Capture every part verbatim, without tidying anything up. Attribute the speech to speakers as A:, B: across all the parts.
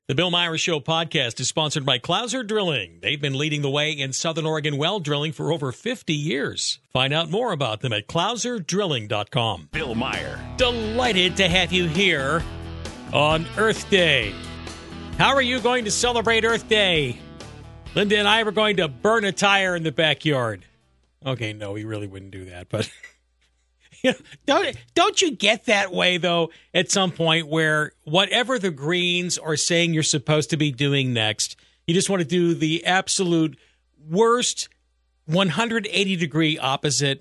A: The Bill Myers Show podcast is sponsored by Clouser Drilling. They've been leading the way in Southern Oregon well drilling for over fifty years. Find out more about them at clouser drilling dot com.
B: Bill Meyer.
A: Delighted to have you here on Earth Day. How are you going to celebrate Earth Day? Linda and I were going to burn a tire in the backyard. Okay, no, we really wouldn't do that, but... You know, don't don't you get that way, though, at some point where whatever the Greens are saying you're supposed to be doing next, you just want to do the absolute worst one hundred eighty degree opposite.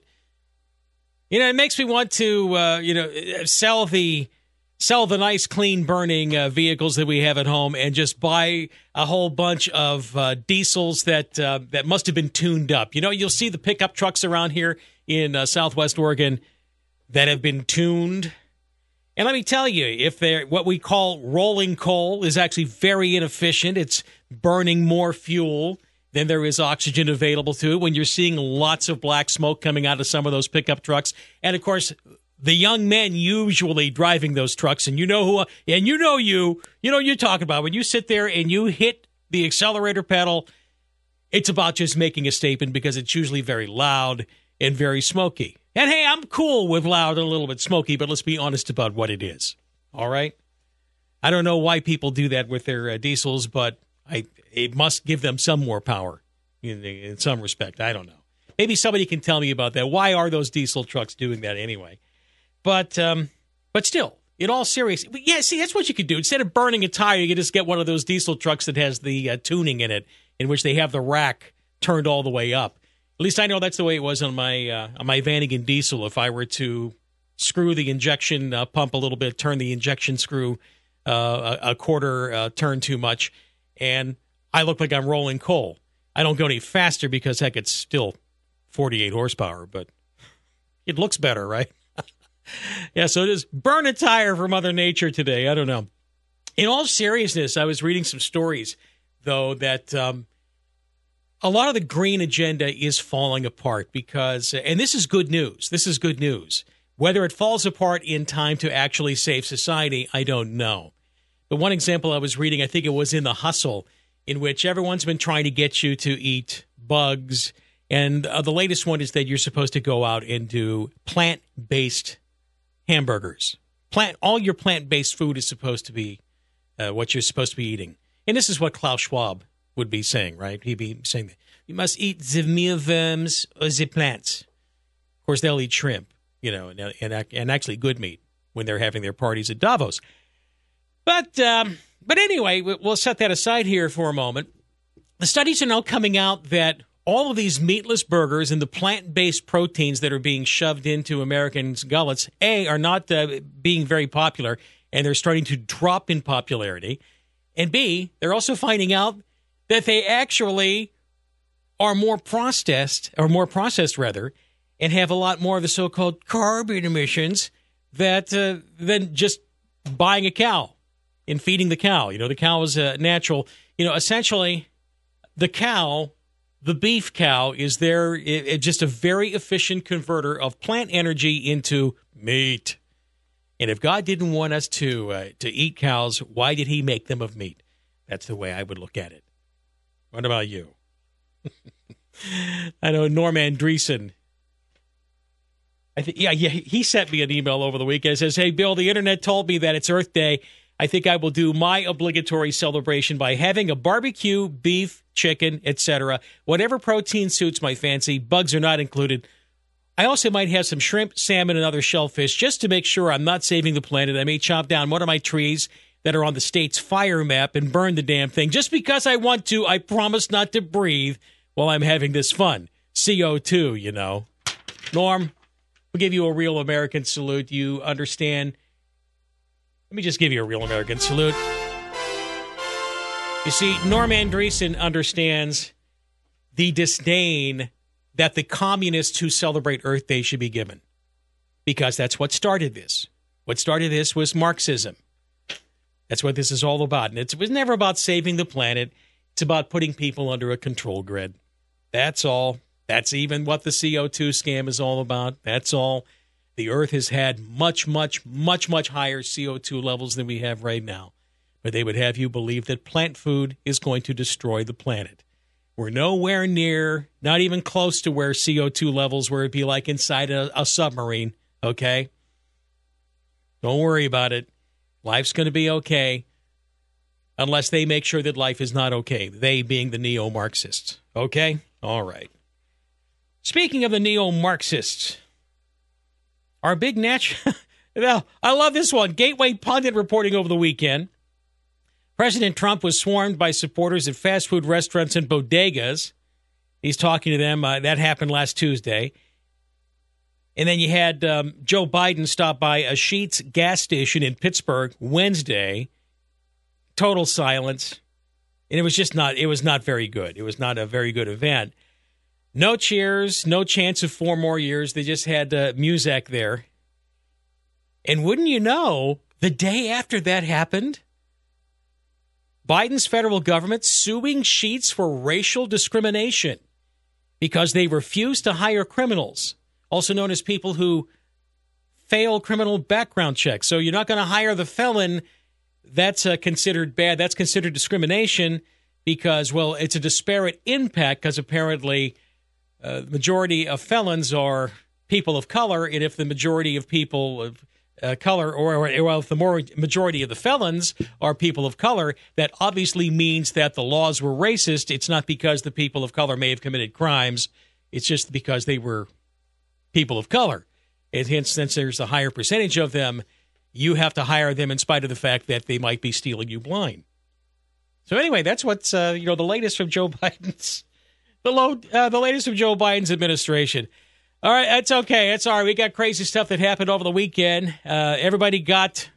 A: You know, it makes me want to, uh, you know, sell the sell the nice, clean burning uh, vehicles that we have at home and just buy a whole bunch of uh, diesels that uh, that must have been tuned up. You know, you'll see the pickup trucks around here in uh, Southwest Oregon that have been tuned. And let me tell you, if they're what we call rolling coal is actually very inefficient. It's burning more fuel than there is oxygen available to it when you're seeing lots of black smoke coming out of some of those pickup trucks. And of course, the young men usually driving those trucks, and you know who, and you know you, you know you're talking about when you sit there and you hit the accelerator pedal, it's about just making a statement because it's usually very loud and very smoky. And hey, I'm cool with loud and a little bit smoky, but let's be honest about what it is. All right? I don't know why people do that with their uh, diesels, but I it must give them some more power in, in some respect. I don't know. Maybe somebody can tell me about that. Why are those diesel trucks doing that anyway? But um, but still, in all seriousness, yeah, see, that's what you could do. Instead of burning a tire, you could just get one of those diesel trucks that has the uh, tuning in it, in which they have the rack turned all the way up. At least I know that's the way it was on my uh, on my Vanagon diesel. If I were to screw the injection uh, pump a little bit, turn the injection screw uh, a, a quarter uh, turn too much, and I look like I'm rolling coal. I don't go any faster because, heck, it's still forty-eight horsepower, but it looks better, right? Yeah, so just burn a tire for Mother Nature today. I don't know. In all seriousness, I was reading some stories, though, that... Um, A lot of the green agenda is falling apart because, and this is good news, this is good news. Whether it falls apart in time to actually save society, I don't know. But one example I was reading, I think it was in The Hustle, in which everyone's been trying to get you to eat bugs. And uh, the latest one is that you're supposed to go out and do plant-based hamburgers. Plant, all your plant-based food is supposed to be uh, what you're supposed to be eating. And this is what Klaus Schwab would be saying, right? He'd be saying that you must eat the mealworms or the plants. Of course, they'll eat shrimp, you know, and, and, and actually good meat when they're having their parties at Davos. But um, but anyway, we'll set that aside here for a moment. The studies are now coming out that all of these meatless burgers and the plant-based proteins that are being shoved into Americans' gullets, A, are not uh, being very popular, and they're starting to drop in popularity. And B, they're also finding out that they actually are more processed, or more processed rather, and have a lot more of the so-called carbon emissions that uh, than just buying a cow and feeding the cow. You know, the cow is uh, natural. You know, essentially, the cow, the beef cow, is there it, it just a very efficient converter of plant energy into meat. And if God didn't want us to uh, to eat cows, why did He make them of meat? That's the way I would look at it. What about you? I know Norm Andreessen. I think, yeah, yeah, he sent me an email over the weekend. It says, "Hey, Bill, the internet told me that it's Earth Day. I think I will do my obligatory celebration by having a barbecue, beef, chicken, et cetera. Whatever protein suits my fancy. Bugs are not included. I also might have some shrimp, salmon, and other shellfish just to make sure I'm not saving the planet. I may chop down one of my trees that are on the state's fire map and burn the damn thing. Just because I want to, I promise not to breathe while I'm having this fun. C O two, you know." Norm, we'll give you a real American salute. You understand? Let me just give you a real American salute. You see, Norm Andreessen understands the disdain that the communists who celebrate Earth Day should be given, because that's what started this. What started this was Marxism. That's what this is all about. And it was never about saving the planet. It's about putting people under a control grid. That's all. That's even what the C O two scam is all about. That's all. The Earth has had much, much, much, much higher C O two levels than we have right now. but they would have you believe that plant food is going to destroy the planet. We're nowhere near, not even close to where C O two levels where it'd be like inside a, a submarine, okay? Don't worry about it. Life's going to be okay unless they make sure that life is not okay, they being the neo-Marxists, okay? All right. Speaking of the neo-Marxists, our big natural... I love this one. Gateway Pundit reporting over the weekend. President Trump was swarmed by supporters at fast food restaurants and bodegas. He's talking to them. Uh, that happened last Tuesday. And then you had um, Joe Biden stop by a Sheetz gas station in Pittsburgh Wednesday. Total silence. And it was just not, it was not very good. It was not a very good event. No cheers, no chance of four more years. They just had uh, Muzak there. And wouldn't you know, the day after that happened, Biden's federal government suing Sheetz for racial discrimination because they refused to hire criminals, also known as people who fail criminal background checks. So you're not going to hire the felon. That's uh, considered bad. That's considered discrimination because, well, it's a disparate impact because apparently uh, the majority of felons are people of color. And if the majority of people of Uh, color, or, or well, if the more majority of the felons are people of color, that obviously means that the laws were racist. It's not because the people of color may have committed crimes. It's just because they were people of color. And hence, since there's a higher percentage of them, you have to hire them in spite of the fact that they might be stealing you blind. So anyway, that's what's uh, you know the latest from Joe Biden's the low uh, the latest from Joe Biden's administration. All right, that's okay. That's all right. We got crazy stuff that happened over the weekend. Uh, everybody got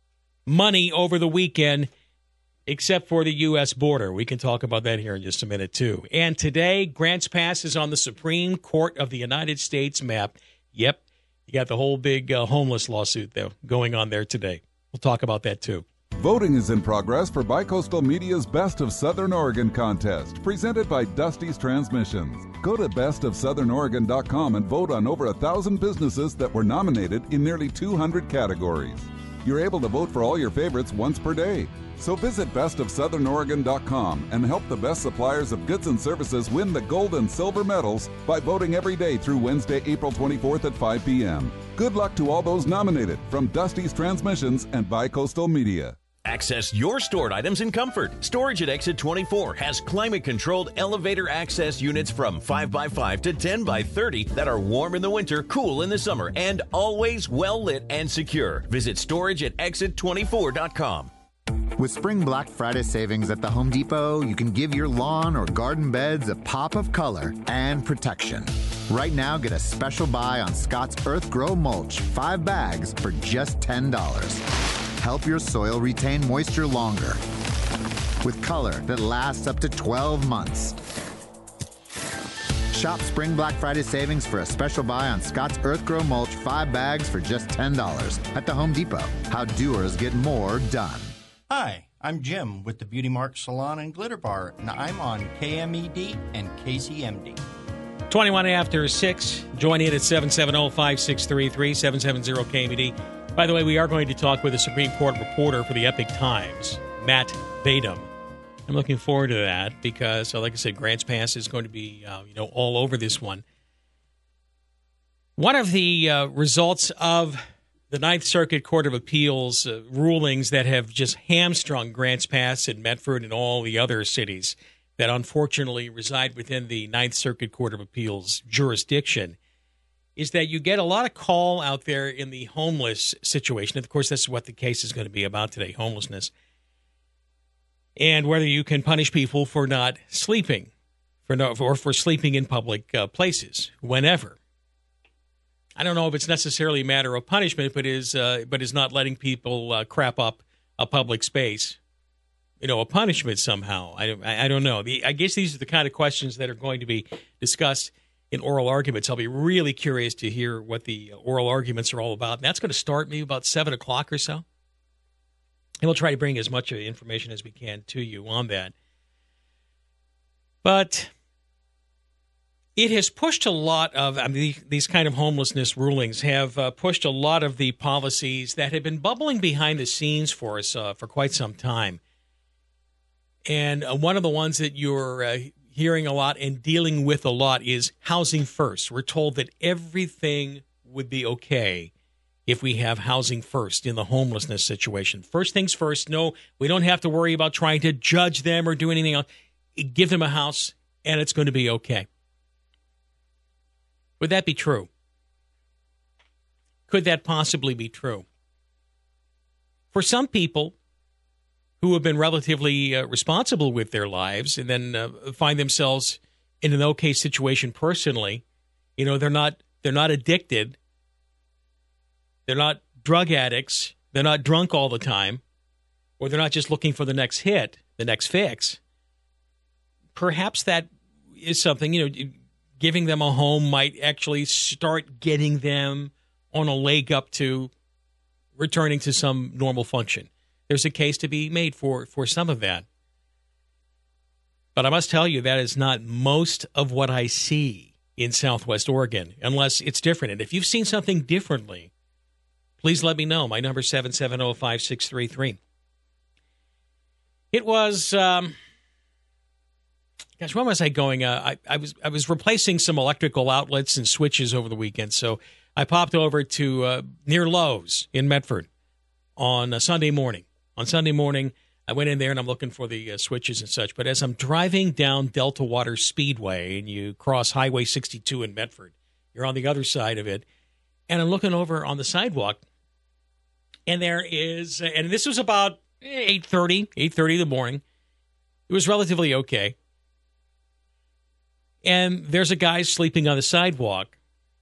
A: money over the weekend except for the U S border. We can talk about that here in just a minute, too. And today, Grants Pass is on the Supreme Court of the United States map. Yep, you got the whole big uh, homeless lawsuit though going on there today. We'll talk about that, too.
B: Voting is in progress for Bicoastal Media's Best of Southern Oregon contest, presented by Dusty's Transmissions. Go to best of southern oregon dot com and vote on over a thousand businesses that were nominated in nearly two hundred categories. You're able to vote for all your favorites once per day. So visit best of southern oregon dot com and help the best suppliers of goods and services win the gold and silver medals by voting every day through Wednesday, April twenty-fourth at five p.m. Good luck to all those nominated from Dusty's Transmissions and Bicoastal Media.
C: Access your stored items in comfort. Storage at Exit twenty-four has climate-controlled elevator access units from five by five to ten by thirty that are warm in the winter, cool in the summer, and always well-lit and secure. Visit storage at exit twenty-four dot com.
D: With Spring Black Friday savings at the Home Depot, you can give your lawn or garden beds a pop of color and protection. Right now, get a special buy on Scott's Earth Grow Mulch, five bags for just ten dollars. Help your soil retain moisture longer with color that lasts up to twelve months. Shop Spring Black Friday savings for a special buy on Scott's Earth Grow Mulch, five bags for just ten dollars at the Home Depot. How doers get more done.
E: Hi, I'm Jim with the Beauty Mark Salon and Glitter Bar, and I'm on K M E D and K C M D.
A: twenty-one after six. Join in at seven seven zero, five six three three, seven seven zero K M E D. By the way, we are going to talk with a Supreme Court reporter for the Epic Times, Matt Badum. I'm looking forward to that because, like I said, Grants Pass is going to be uh, you know, all over this one. One of the uh, results of the Ninth Circuit Court of Appeals uh, rulings that have just hamstrung Grants Pass and Medford and all the other cities that unfortunately reside within the Ninth Circuit Court of Appeals jurisdiction is that you get a lot of call out there in the homeless situation. Of course, that's what the case is going to be about today, homelessness. And whether you can punish people for not sleeping, for no, or for sleeping in public uh, places, whenever. I don't know if it's necessarily a matter of punishment, but is uh, but is not letting people uh, crap up a public space, you know, a punishment somehow. I don't, I don't know. The, I guess these are the kind of questions that are going to be discussed in oral arguments. I'll be really curious to hear what the oral arguments are all about. And that's going to start maybe about seven o'clock or so. And we'll try to bring as much information as we can to you on that. But It has pushed a lot of, I mean, these kind of homelessness rulings have uh, pushed a lot of the policies that have been bubbling behind the scenes for us uh, for quite some time. And uh, one of the ones that you're uh, hearing a lot and dealing with a lot is housing first. We're told that everything would be okay if we have housing first in the homelessness situation. First things first. No, we don't have to worry about trying to judge them or do anything else. Give them a house, and it's going to be okay. Would that be true? Could that possibly be true? For some people who have been relatively uh, responsible with their lives and then uh, find themselves in an okay situation personally, you know, they're not they're not addicted. They're not drug addicts. They're not drunk all the time, or they're not just looking for the next hit, the next fix. Perhaps that is something, you know, giving them a home might actually start getting them on a leg up to returning to some normal function. There's a case to be made for, for some of that. But I must tell you, that is not most of what I see in Southwest Oregon, unless it's different. And if you've seen something differently, please let me know. My number is seven seven zero, five six three three. It was, um, gosh, where was I going? Uh, I, I was I was replacing some electrical outlets and switches over the weekend, so I popped over to uh, near Lowe's in Medford on a Sunday morning. On Sunday morning, I went in there and I'm looking for the uh, switches and such. But as I'm driving down Delta Water Speedway and you cross Highway sixty-two in Medford, you're on the other side of it, and I'm looking over on the sidewalk, and there is, and this was about eight thirty, eight thirty in the morning. It was relatively okay. And there's a guy sleeping on the sidewalk,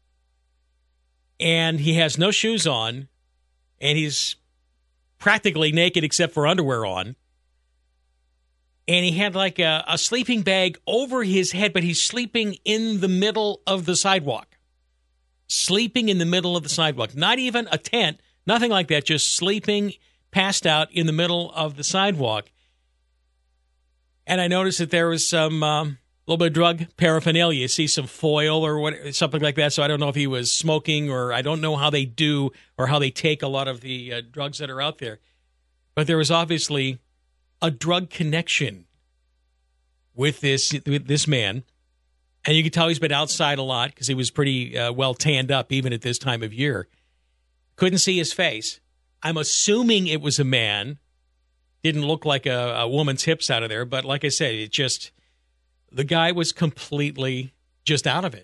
A: and he has no shoes on, and he's practically naked except for underwear on. And he had like a, a sleeping bag over his head, but he's sleeping in the middle of the sidewalk. Sleeping in the middle of the sidewalk. Not even a tent, nothing like that, just sleeping passed out in the middle of the sidewalk. And I noticed that there was some um, little bit of drug paraphernalia. You see some foil or what, something like that. So I don't know if he was smoking, or I don't know how they do or how they take a lot of the uh, drugs that are out there. But there was obviously a drug connection with this with this man. And you can tell he's been outside a lot because he was pretty uh, well tanned up even at this time of year. Couldn't see his face. I'm assuming it was a man. Didn't look like a, a woman's hips out of there. But like I said, it just, the guy was completely just out of it.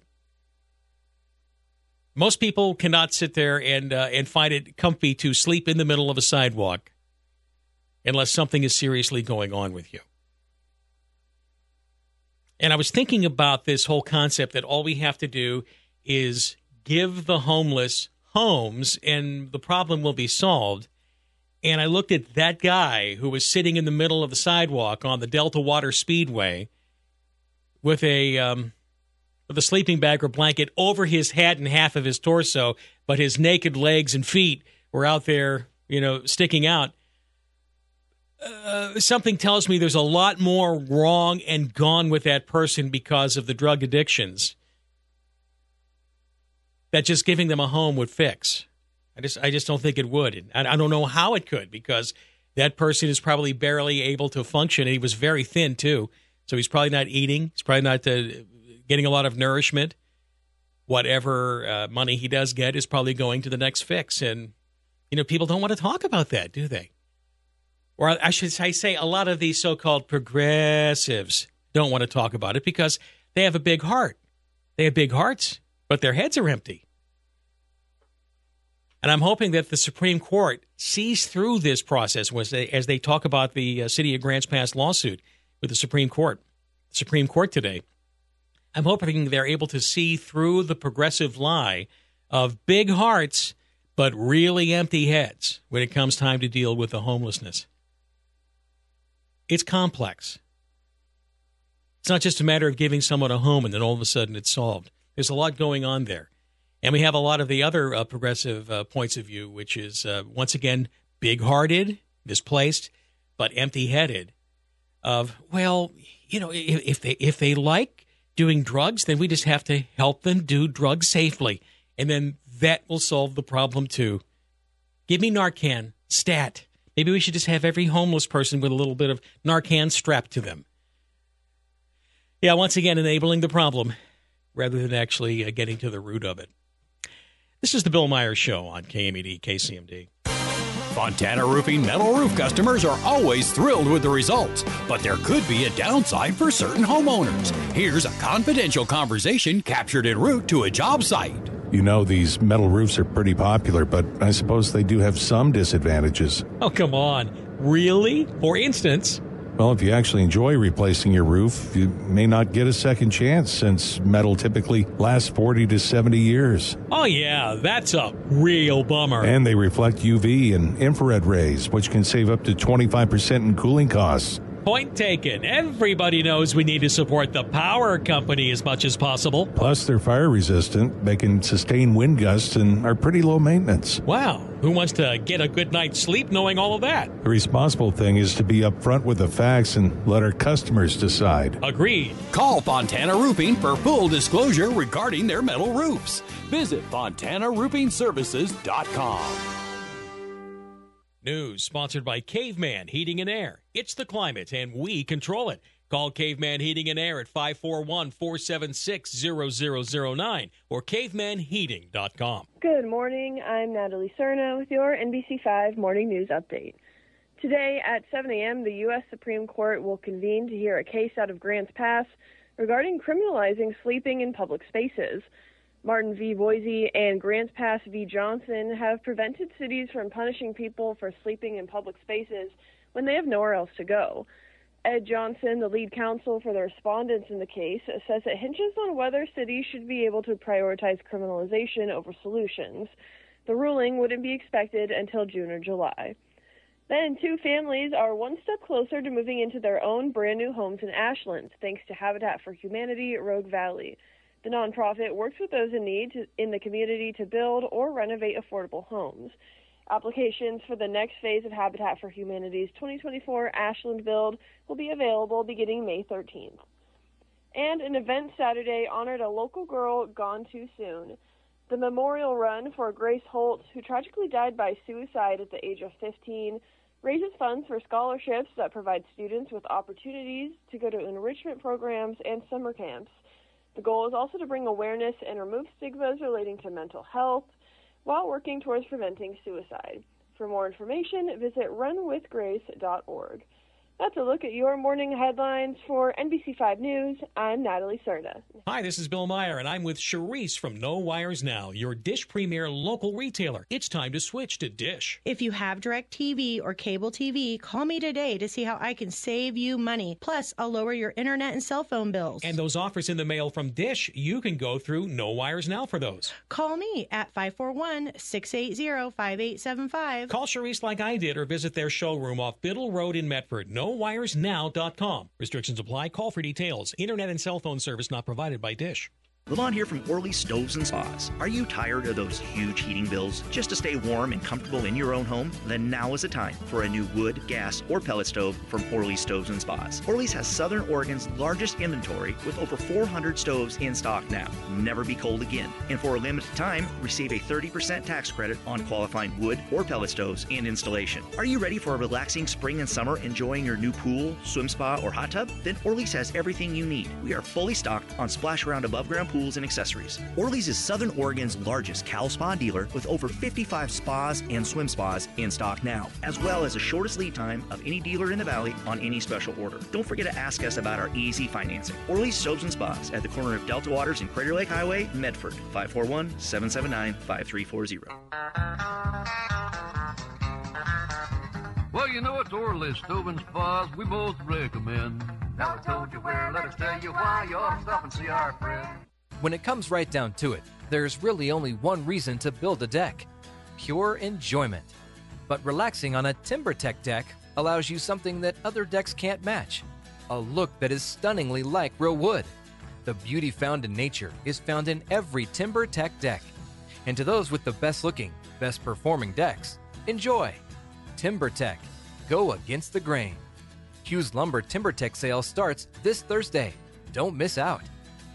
A: Most people cannot sit there and uh, and find it comfy to sleep in the middle of a sidewalk unless something is seriously going on with you. And I was thinking about this whole concept that all we have to do is give the homeless homes and the problem will be solved. And I looked at that guy who was sitting in the middle of the sidewalk on the Delta Water Speedway with a um, with a sleeping bag or blanket over his head and half of his torso, but his naked legs and feet were out there, you know, sticking out. Uh, something tells me there's a lot more wrong and gone with that person because of the drug addictions that just giving them a home would fix. I just I just don't think it would. And I don't know how it could, because that person is probably barely able to function. And he was very thin, too. So he's probably not eating. He's probably not uh, getting a lot of nourishment. Whatever uh, money he does get is probably going to the next fix. And, you know, people don't want to talk about that, do they? Or I should say a lot of these so-called progressives don't want to talk about it because they have a big heart. They have big hearts, but their heads are empty. And I'm hoping that the Supreme Court sees through this process as they, as they talk about the uh, City of Grants Pass lawsuit with the Supreme Court, Supreme Court today. I'm hoping they're able to see through the progressive lie of big hearts but really empty heads when it comes time to deal with the homelessness. It's complex. It's not just a matter of giving someone a home and then all of a sudden it's solved. There's a lot going on there. And we have a lot of the other uh, progressive uh, points of view, which is, uh, once again, big-hearted, misplaced, but empty-headed. Of, well, you know, if, if they if they like doing drugs, then we just have to help them do drugs safely. And then that will solve the problem too. Give me Narcan, stat. Maybe we should just have every homeless person with a little bit of Narcan strapped to them. Yeah, once again, enabling the problem rather than actually uh, getting to the root of it. This is the Bill Myers Show on K M E D, K C M D.
F: Fontana Roofing metal roof customers are always thrilled with the results, but there could be a downside for certain homeowners. Here's a confidential conversation captured en route to a job site.
G: You know, these metal roofs are pretty popular, but I suppose they do have some disadvantages.
A: Oh, come on. Really? For instance?
G: Well, if you actually enjoy replacing your roof, you may not get a second chance since metal typically lasts forty to seventy years.
A: Oh, yeah, that's a real bummer.
G: And they reflect U V and infrared rays, which can save up to twenty-five percent in cooling costs.
A: Point taken. Everybody knows we need to support the power company as much as possible.
G: Plus, they're fire resistant, they can sustain wind gusts, and are pretty low maintenance.
A: Wow. Who wants to get a good night's sleep knowing all of that?
G: The responsible thing is to be upfront with the facts and let our customers decide.
A: Agreed.
F: Call Fontana Roofing for full disclosure regarding their metal roofs. Visit fontana roofing services dot com.
A: News sponsored by Caveman Heating and Air. It's the climate, and we control it. Call Caveman Heating and Air at five four one, four seven six, zero zero zero nine or caveman heating dot com.
H: Good morning. I'm Natalie Cerna with your N B C five Morning News Update. Today at seven a.m., the U S Supreme Court will convene to hear a case out of Grants Pass regarding criminalizing sleeping in public spaces. Martin v. Boise and Grants Pass v. Johnson have prevented cities from punishing people for sleeping in public spaces when they have nowhere else to go. Ed Johnson, the lead counsel for the respondents in the case, says it hinges on whether cities should be able to prioritize criminalization over solutions. The ruling wouldn't be expected until June or July. Then, two families are one step closer to moving into their own brand new homes in Ashland, thanks to Habitat for Humanity Rogue Valley. The nonprofit works with those in need to, in the community to build or renovate affordable homes. Applications for the next phase of Habitat for Humanity's twenty twenty-four Ashland build will be available beginning May thirteenth. And an event Saturday honored a local girl gone too soon. The memorial run for Grace Holtz, who tragically died by suicide at the age of fifteen, raises funds for scholarships that provide students with opportunities to go to enrichment programs and summer camps. The goal is also to bring awareness and remove stigmas relating to mental health while working towards preventing suicide. For more information, visit run with grace dot org. That's a look at your morning headlines for N B C five News. I'm Natalie Cerna.
A: Hi, this is Bill Meyer, and I'm with Charisse from No Wires Now, your Dish Premier local retailer. It's time to switch to Dish.
I: If you have DirecTV or cable T V, call me today to see how I can save you money. Plus, I'll lower your internet and cell phone bills.
A: And those offers in the mail from Dish, you can go through No Wires Now for those.
I: Call me at five four one, six eight zero, five eight seven five.
A: Call Charisse like I did or visit their showroom off Biddle Road in Medford. No wires now dot com. Restrictions apply. Call for details. Internet and cell phone service not provided by Dish.
J: Lamont here from Orley Stoves and Spas. Are you tired of those huge heating bills just to stay warm and comfortable in your own home? Then now is the time for a new wood, gas, or pellet stove from Orley Stoves and Spas. Orley's has Southern Oregon's largest inventory with over four hundred stoves in stock now. Never be cold again. And for a limited time, receive a thirty percent tax credit on qualifying wood or pellet stoves and installation. Are you ready for a relaxing spring and summer enjoying your new pool, swim spa, or hot tub? Then Orley's has everything you need. We are fully stocked on splash around above ground pools and accessories. Orley's is Southern Oregon's largest Cal Spa dealer with over fifty-five spas and swim spas in stock now, as well as the shortest lead time of any dealer in the valley on any special order. Don't forget to ask us about our easy financing. Orley's Stoves and Spas at the corner of Delta Waters and Crater Lake Highway, Medford, five four one, seven seven nine, five three four zero.
K: Well, you know, it's Orley's Stove and Spas we both recommend. Now I told you where, let us tell you why. You ought to stop and see our friend.
L: When it comes right down to it, there's really only one reason to build a deck: pure enjoyment. But relaxing on a TimberTech deck allows you something that other decks can't match: a look that is stunningly like real wood. The beauty found in nature is found in every TimberTech deck. And to those with the best looking, best performing decks, enjoy TimberTech. Go against the grain. Hughes Lumber TimberTech sale starts this Thursday. Don't miss out.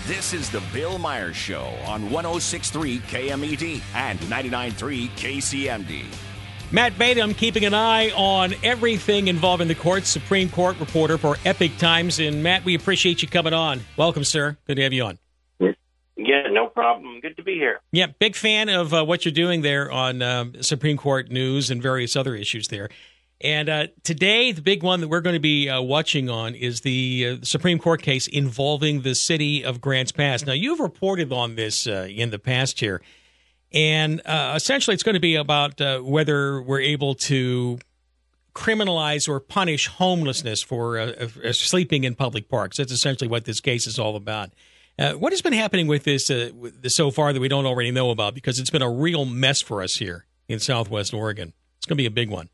M: This is the Bill Myers Show on one oh six point three K M E D and ninety-nine point three K C M D.
A: Matt Badum keeping an eye on everything involving the courts, Supreme Court reporter for Epic Times. And, Matt, we appreciate you coming on. Welcome, sir. Good to have you on.
N: Yeah, no problem. Good to be here.
A: Yeah, big fan of uh, what you're doing there on um, Supreme Court news and various other issues there. And uh, today, the big one that we're going to be uh, watching on is the uh, Supreme Court case involving the city of Grants Pass. Now, you've reported on this uh, in the past here, and uh, essentially it's going to be about uh, whether we're able to criminalize or punish homelessness for uh, uh, sleeping in public parks. That's essentially what this case is all about. Uh, what has been happening with this, uh, with this so far that we don't already know about? Because it's been a real mess for us here in Southwest Oregon. It's going to be a big one.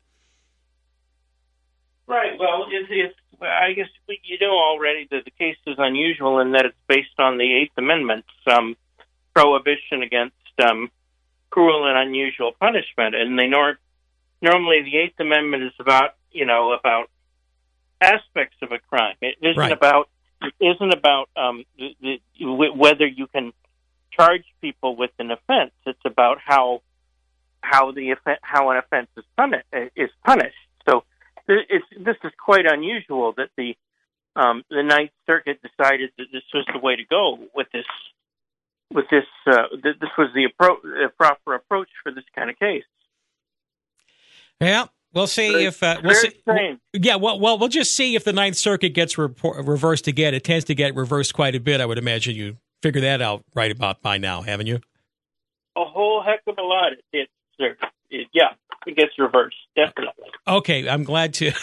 N: Right. Well, it's, it's, I guess we, you know already that the case is unusual in that it's based on the Eighth Amendment, um, prohibition against um, cruel and unusual punishment. And they nor- normally the Eighth Amendment is about, you know, about aspects of a crime. It isn't
A: right.
N: about It isn't about um, the, the, whether you can charge people with an offense. It's about how how the how an offense is punished. Is punished. So it's, this is quite unusual that the um, the Ninth Circuit decided that this was the way to go with this. With this, uh, that this was the, appro- the proper approach for this kind of case.
A: Yeah. We'll see
N: Very,
A: if uh, we'll see.
N: Strange.
A: Yeah, well, well, we'll just see if the Ninth Circuit gets report, reversed again. It tends to get reversed quite a bit. I would imagine you figured that out right about by now, haven't you?
N: A whole heck of a lot. It, it, it yeah, it gets reversed definitely.
A: Okay, I'm glad to.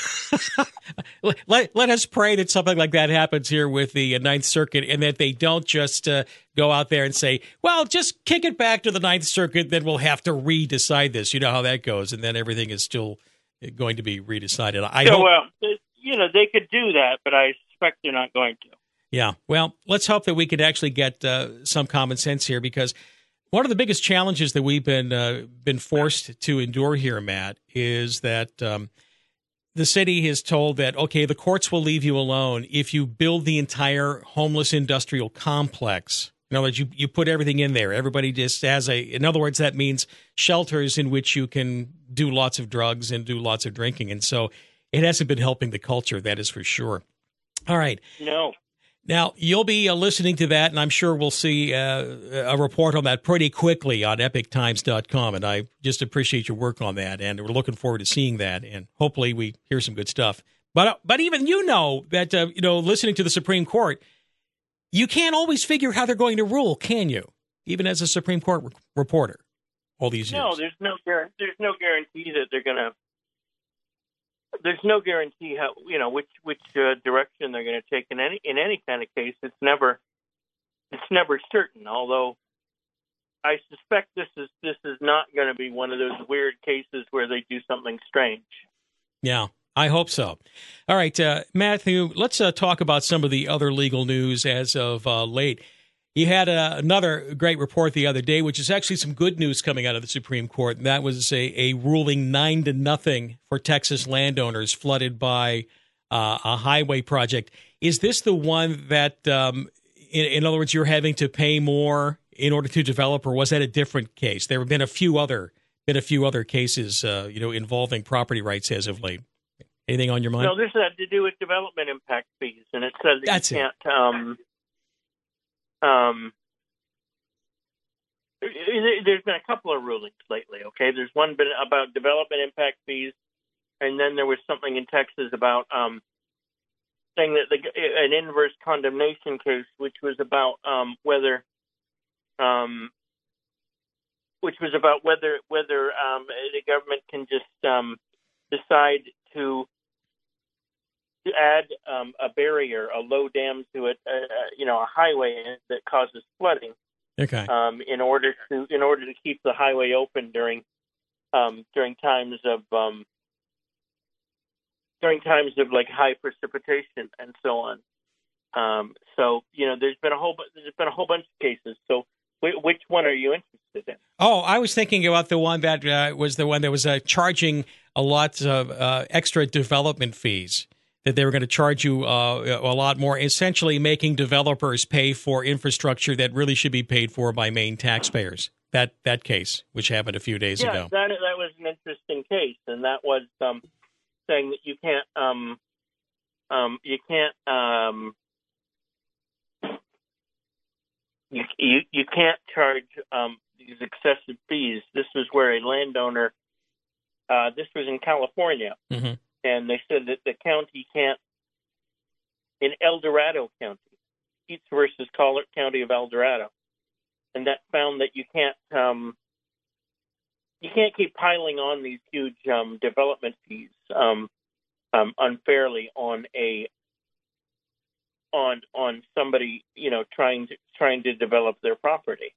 A: let let us pray that something like that happens here with the Ninth Circuit, and that they don't just uh, go out there and say, "Well, just kick it back to the Ninth Circuit, then we'll have to re-decide this." You know how that goes, and then everything is still going to be redecided. I
N: so,
A: hope,
N: well, you know, they could do that, but I suspect they're not going to.
A: Yeah. Well, let's hope that we could actually get uh, some common sense here, because one of the biggest challenges that we've been uh, been forced to endure here, Matt, is that um, the city has told that, okay, the courts will leave you alone if you build the entire homeless industrial complex. In other words, you, you put everything in there. Everybody just has a, in other words, that means shelters in which you can do lots of drugs and do lots of drinking. And so it hasn't been helping the culture, that is for sure. All right.
N: No.
A: Now, you'll be uh, listening to that, and I'm sure we'll see uh, a report on that pretty quickly on epic times dot com. And I just appreciate your work on that, and we're looking forward to seeing that. And hopefully we hear some good stuff. But, uh, but even you know that, uh, you know, listening to the Supreme Court, you can't always figure how they're going to rule, can you? Even as a Supreme Court re- reporter, all these years.
N: No, there's no guarantee. There's no guarantee that they're going to. There's no guarantee how you know which which uh, direction they're going to take in any in any kind of case. It's never it's never certain. Although I suspect this is this is not going to be one of those weird cases where they do something strange.
A: Yeah. I hope so. All right, uh, Matthew, let's uh, talk about some of the other legal news as of uh, late. You had uh, another great report the other day, which is actually some good news coming out of the Supreme Court, and that was a, a ruling nine to nothing for Texas landowners flooded by uh, a highway project. Is this the one that, um, in, in other words, you're having to pay more in order to develop, or was that a different case? There have been a few other been a few other cases, uh, you know, involving property rights as of late. Anything on your mind?
N: No, this had to do with development impact fees, and it says that
A: That's
N: you can't. Um, um, there's been a couple of rulings lately. Okay, there's one been about development impact fees, and then there was something in Texas about um, saying that the, an inverse condemnation case, which was about um, whether, um, which was about whether whether um, the government can just um, decide to. To add um, a barrier, a low dam to it, uh, you know, a highway that causes flooding.
A: Okay.
N: Um, in order to in order to keep the highway open during um, during times of um, during times of like high precipitation and so on. Um, so you know, there's been a whole there's been a whole bunch of cases. So w- which one are you interested in?
A: Oh, I was thinking about the one that uh, was the one that was uh, charging a lot of uh, extra development fees. that they were going to charge you uh, a lot more, essentially making developers pay for infrastructure that really should be paid for by Maine taxpayers. That that case, which happened a few days
N: yeah,
A: ago.
N: that that was an interesting case, and that was um, saying that you can't um, um, you can't um, you, you you can't charge um, these excessive fees. This was where a landowner. Uh, this was in California,
A: mm-hmm.
N: and they said that the county can't. In El Dorado County, Keats versus Collier County of El Dorado. And that found that you can't um, you can't keep piling on these huge um, development fees um, um, unfairly on a on on somebody you know trying to trying to develop their property.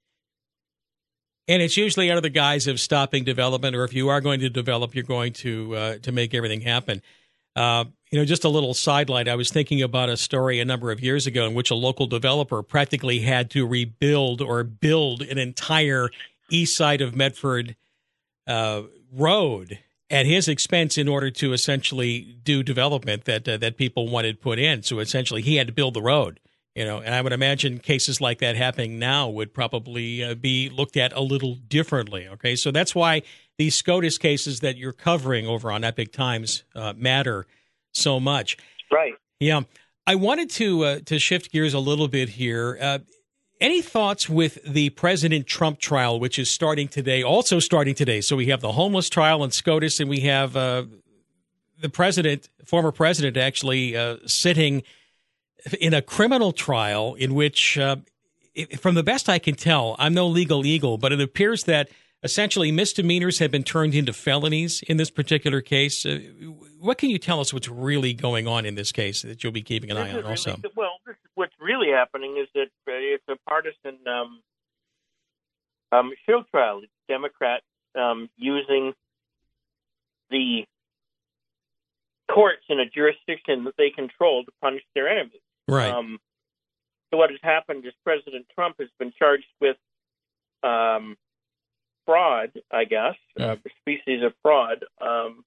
A: And it's usually under the guise of stopping development, or if you are going to develop, you're going to uh, to make everything happen. Uh, you know, just a little sidelight. I was thinking about a story a number of years ago in which a local developer practically had to rebuild or build an entire east side of Medford uh, road at his expense in order to essentially do development that uh, that people wanted put in. So essentially, he had to build the road. You know, and I would imagine cases like that happening now would probably uh, be looked at a little differently. Okay, so that's why these SCOTUS cases that you're covering over on Epic Times uh, matter so much.
N: Right.
A: Yeah. I wanted to uh, to shift gears a little bit here. Uh, any thoughts with the President Trump trial, which is starting today, also starting today? So we have the homeless trial and SCOTUS, and we have uh, the president, former president, actually uh, sitting in a criminal trial in which, uh, from the best I can tell, I'm no legal eagle, but it appears that essentially misdemeanors have been turned into felonies in this particular case. Uh, what can you tell us what's really going on in this case that you'll be keeping an
N: This
A: eye
N: is
A: on
N: really-
A: also?
N: Well, this is, what's really happening is that uh, it's a partisan um, um, show trial. It's Democrats um, using the courts in a jurisdiction that they control to punish their enemies.
A: Right.
N: Um, so what has happened is President Trump has been charged with um, fraud, I guess, uh, a species of fraud um,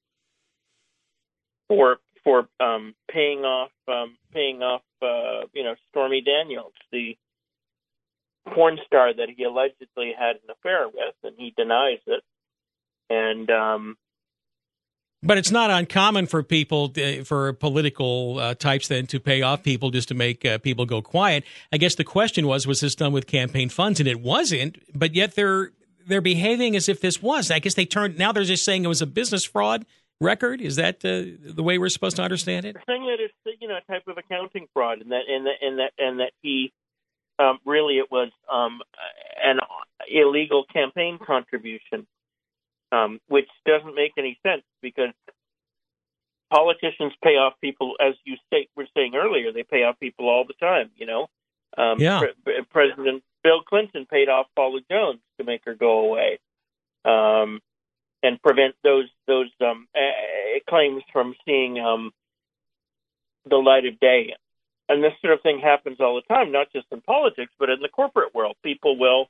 N: for for um, paying off um, paying off uh, you know Stormy Daniels, the porn star that he allegedly had an affair with, and he denies it. And um,
A: But it's not uncommon for people, uh, for political uh, types, then to pay off people just to make uh, people go quiet. I guess the question was, was this done with campaign funds? And it wasn't. But yet they're they're behaving as if this was. I guess they turned. Now they're just saying it was a business fraud record. Is that uh, the way we're supposed to understand it?
N: They're saying that it's you know a type of accounting fraud, and that and that and that and that he um, really it was um, an illegal campaign contribution. Um, which doesn't make any sense because politicians pay off people, as you say, were saying earlier, they pay off people all the time, you know. Um,
A: yeah.
N: Pre- President Bill Clinton paid off Paula Jones to make her go away um, and prevent those those um, uh, claims from seeing um, the light of day. And this sort of thing happens all the time, not just in politics, but in the corporate world. People will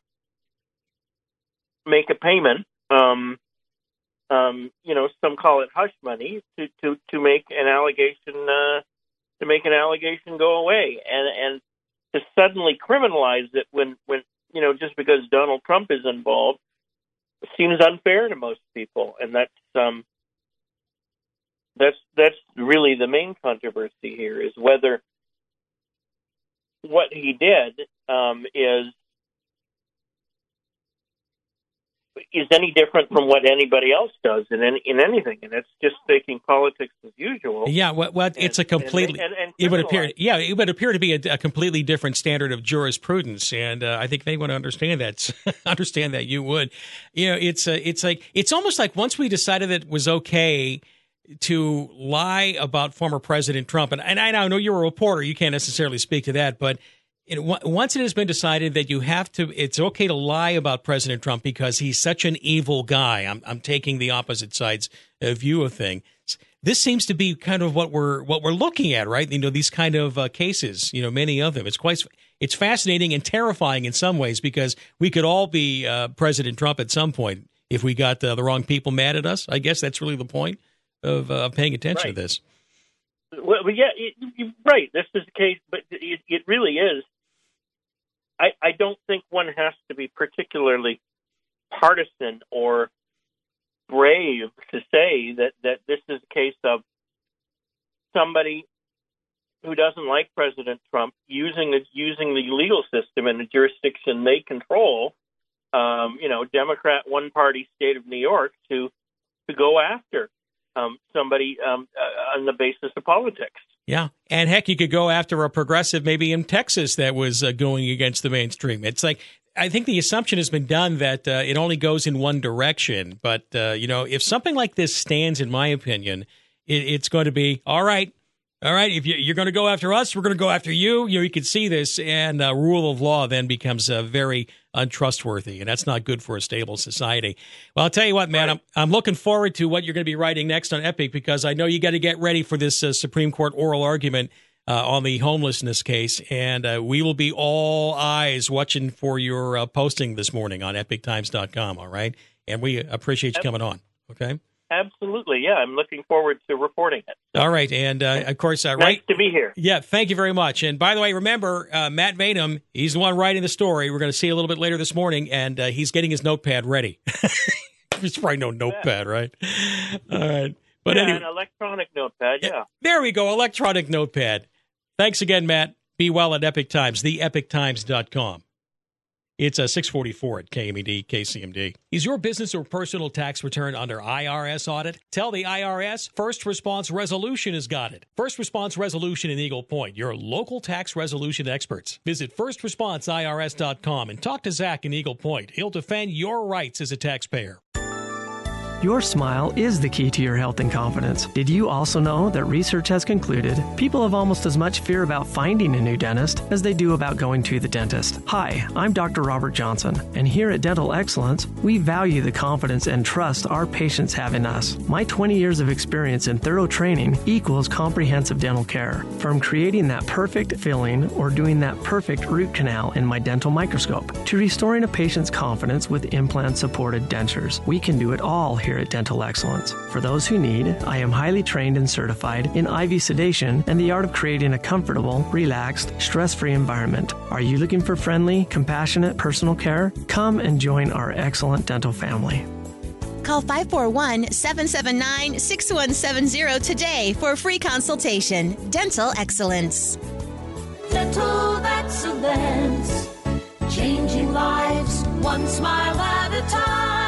N: make a payment. Um, Um, you know, some call it hush money to, to, to make an allegation uh, to make an allegation go away, and and to suddenly criminalize it when, when you know just because Donald Trump is involved seems unfair to most people, and that's um that's that's really the main controversy here is whether what he did um, is. is any different from what anybody else does in any, in anything, and it's just taking politics as usual.
A: Yeah, well, well it's
N: and,
A: a completely.
N: And, and, and
A: it would appear, yeah, it would appear to be a, a completely different standard of jurisprudence, and uh, I think they would understand that. understand that you would, you know, it's a, it's like it's almost like once we decided that it was okay to lie about former President Trump, and, and I know you're a reporter, you can't necessarily speak to that, but. It, once it has been decided that you have to, it's okay to lie about President Trump because he's such an evil guy. I'm, I'm taking the opposite side's uh, view of things. This seems to be kind of what we're what we're looking at, right? You know, these kind of uh, cases. You know, many of them. It's quite it's fascinating and terrifying in some ways because we could all be uh, President Trump at some point if we got uh, the wrong people mad at us. I guess that's really the point of uh, paying attention
N: right.
A: to this.
N: Well, but yeah, it, you're right. This is the case, but it, it really is. I, I don't think one has to be particularly partisan or brave to say that, that this is a case of somebody who doesn't like President Trump using the, using the legal system in the jurisdiction they control, um, you know, Democrat one-party state of New York, to to go after um, somebody um, uh, on the basis of politics.
A: Yeah, and heck, you could go after a progressive maybe in Texas that was uh, going against the mainstream. It's like, I think the assumption has been done that uh, it only goes in one direction. But, uh, you know, if something like this stands, in my opinion, it, it's going to be, all right, all right, if you, you're going to go after us, we're going to go after you. You know, you can see this, and uh, rule of law then becomes uh, very untrustworthy, and that's not good for a stable society. Well, I'll tell you what, man, I'm, I'm looking forward to what you're going to be writing next on Epic, because I know you got to get ready for this uh, Supreme Court oral argument uh, on the homelessness case, and uh, we will be all eyes watching for your uh, posting this morning on epic times dot com, all right? And we appreciate you coming on, okay?
N: Absolutely, yeah. I'm looking forward to reporting it.
A: All right, and uh, of course, uh,
N: nice
A: right
N: to be here.
A: Yeah, thank you very much. And by the way, remember, uh, Matt Vanum, he's the one writing the story. We're going to see a little bit later this morning, and uh, he's getting his notepad ready. There's probably no notepad, right? All right, but
N: yeah,
A: anyway,
N: an electronic notepad. Yeah.
A: There we go, electronic notepad. Thanks again, Matt. Be well at Epic Times, the epic times dot com. It's a six forty-four at K M E D, K C M D. Is your business or personal tax return under I R S audit? Tell the I R S First Response Resolution has got it. First Response Resolution in Eagle Point, your local tax resolution experts. Visit first response I R S dot com and talk to Zach in Eagle Point. He'll defend your rights as a taxpayer.
O: Your smile is the key to your health and confidence. Did you also know that research has concluded people have almost as much fear about finding a new dentist as they do about going to the dentist? Hi, I'm Doctor Robert Johnson, and here at Dental Excellence, we value the confidence and trust our patients have in us. My twenty years of experience in thorough training equals comprehensive dental care. From creating that perfect filling or doing that perfect root canal in my dental microscope to restoring a patient's confidence with implant-supported dentures, we can do it all here at Dental Excellence. For those who need, I am highly trained and certified in I V sedation and the art of creating a comfortable, relaxed, stress-free environment. Are you looking for friendly, compassionate personal care? Come and join our excellent dental family.
P: Call five four one, seven seven nine, six one seven zero today for a free consultation. Dental Excellence.
Q: Dental Excellence. Changing lives, one smile at a time.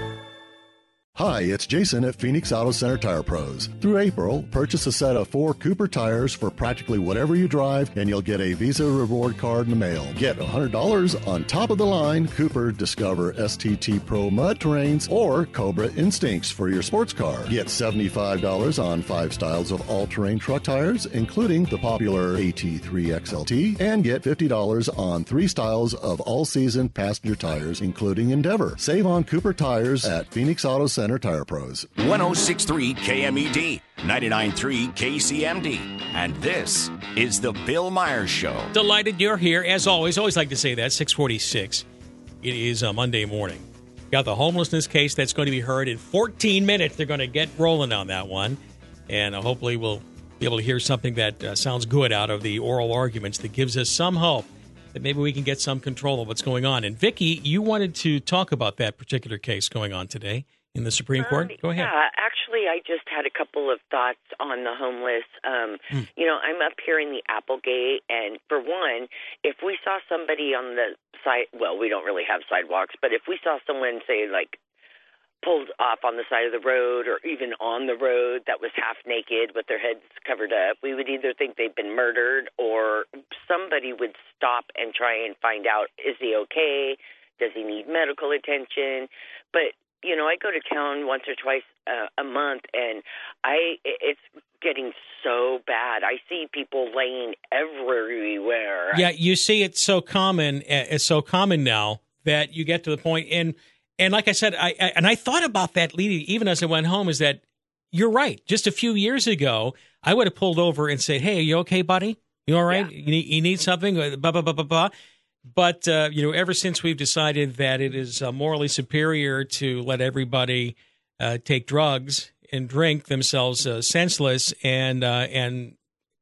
R: Hi, it's Jason at Phoenix Auto Center Tire Pros. Through April, purchase a set of four Cooper tires for practically whatever you drive, and you'll get a Visa reward card in the mail. Get one hundred dollars on top of the line Cooper Discover S T T Pro Mud Terrains or Cobra Instincts for your sports car. Get seventy-five dollars on five styles of all-terrain truck tires, including the popular A T three X L T, and get fifty dollars on three styles of all-season passenger tires, including Endeavor. Save on Cooper tires at Phoenix Auto Center Tire Pros.
M: one oh six point three K M E D, ninety-nine point three K C M D, and this is the Bill Myers Show.
A: Delighted you're here. As always, always like to say that, six forty-six. It is a Monday morning. Got the homelessness case that's going to be heard in fourteen minutes. They're going to get rolling on that one, and uh, hopefully we'll be able to hear something that uh, sounds good out of the oral arguments that gives us some hope that maybe we can get some control of what's going on. And Vicki, you wanted to talk about that particular case going on today in the Supreme Court. Go ahead.
S: Yeah, actually, I just had a couple of thoughts on the homeless. Um, mm. You know, I'm up here in the Applegate, and for one, if we saw somebody on the side, well, we don't really have sidewalks, but if we saw someone, say, like, pulled off on the side of the road or even on the road that was half naked with their heads covered up, we would either think they'd been murdered or somebody would stop and try and find out, is he okay? Does he need medical attention? But you know, I go to town once or twice uh, a month, and I it's getting so bad. I see people laying everywhere.
A: Yeah, you see it's so common. It's so common now that you get to the point, and and like I said, I, I and I thought about that leading even as I went home. Is that you're right? Just a few years ago, I would have pulled over and said, "Hey, are you okay, buddy? You all right? Yeah. You need you need something?" Blah blah blah blah blah. But, uh, you know, ever since we've decided that it is uh, morally superior to let everybody uh, take drugs and drink themselves uh, senseless and uh, and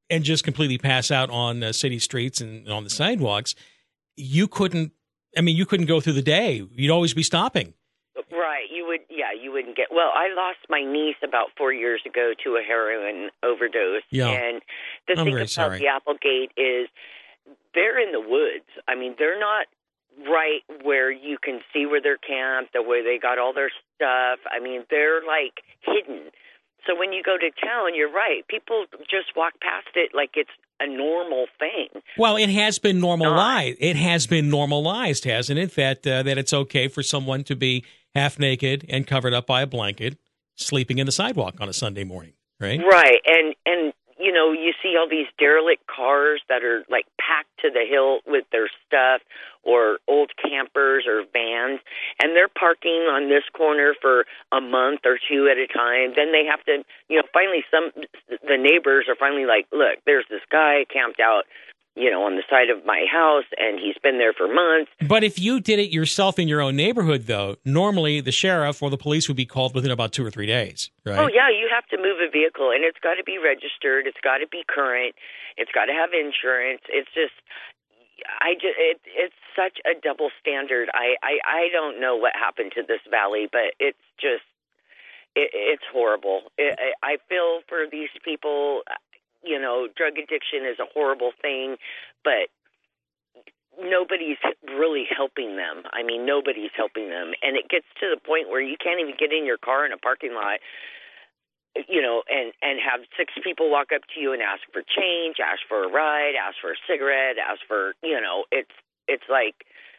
A: and just completely pass out on uh, city streets and on the sidewalks, you couldn't. I mean, you couldn't go through the day. You'd always be stopping.
S: Right. You would, yeah, you wouldn't get, well, I lost my niece about four years ago to a heroin overdose.
A: Yeah.
S: And the
A: I'm
S: thing
A: very
S: about
A: sorry.
S: the Applegate is they're in the woods. I mean, they're not right where you can see where they're camped or where they got all their stuff. I mean, they're like hidden. So when you go to town, you're right. People just walk past it like it's a normal thing.
A: Well, it has been normalized. It has been normalized, hasn't it? That uh, that it's okay for someone to be half naked and covered up by a blanket, sleeping in the sidewalk on a Sunday morning, right?
S: Right, and and you know, you see all these derelict cars that are like packed to the hilt with their stuff, or old campers or vans, and they're parking on this corner for a month or two at a time. Then they have to, you know, finally some the neighbors are finally like, look, there's this guy camped out, you know, on the side of my house, and he's been there for months.
A: But if you did it yourself in your own neighborhood, though, normally the sheriff or the police would be called within about two or three days, right?
S: Oh, yeah, you have to move a vehicle, and it's got to be registered. It's got to be current. It's got to have insurance. It's just, I just, it, it's such a double standard. I, I, I don't know what happened to this valley, but it's just, it, it's horrible. It, I feel for these people. You know, drug addiction is a horrible thing, but nobody's really helping them. I mean, nobody's helping them. And it gets to the point where you can't even get in your car in a parking lot, you know, and, and have six people walk up to you and ask for change, ask for a ride, ask for a cigarette, ask for, you know, it's, it's like,